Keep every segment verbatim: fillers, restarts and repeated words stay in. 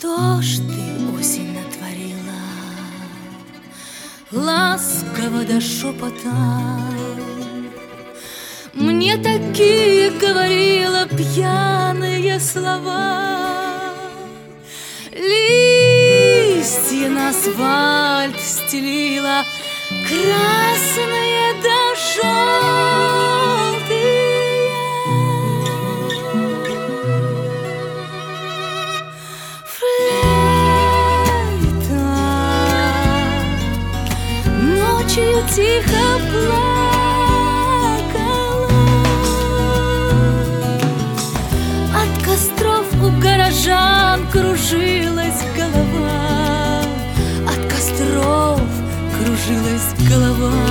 Что ж ты, осень, натворила? Ласково до шепота мне такие говорила пьяные слова. Листья на асфальт стелила, красные да желтые. Флейта ночью тихо плакала. От костров у горожан кружилась голова. От костров кружилась голова.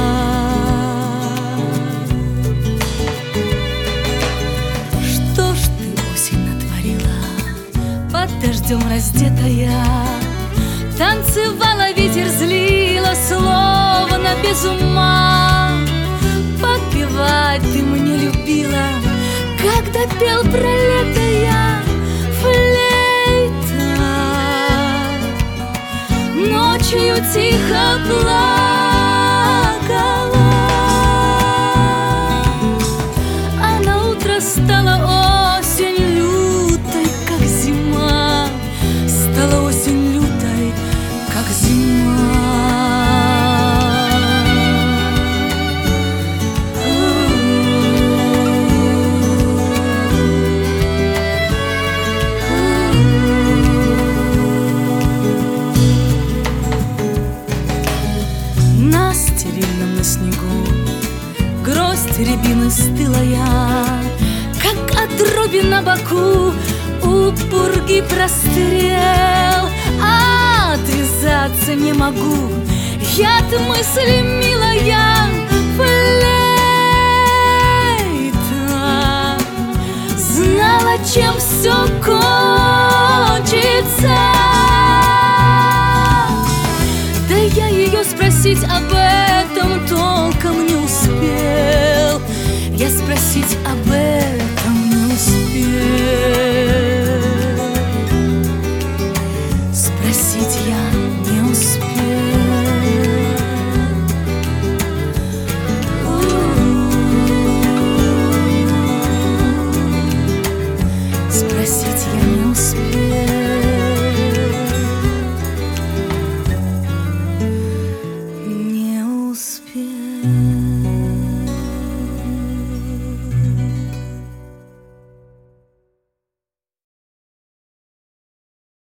Что ж ты, осень, натворила? Под дождем раздетая танцевала, ветер злила, словно без ума. Подпевать ты мне любила, когда пел про лето я. Флейта ночью тихо плакала, а на утро стала осень лютой, как зима. Стала осень лютой, как зима. На стерильном, на снегу гроздь рябины стылая, как отруби на боку у пурги прострел. А отвязаться не могу я от мысли, милая. Флейта знала, чем все кончится. Да я ее спросить об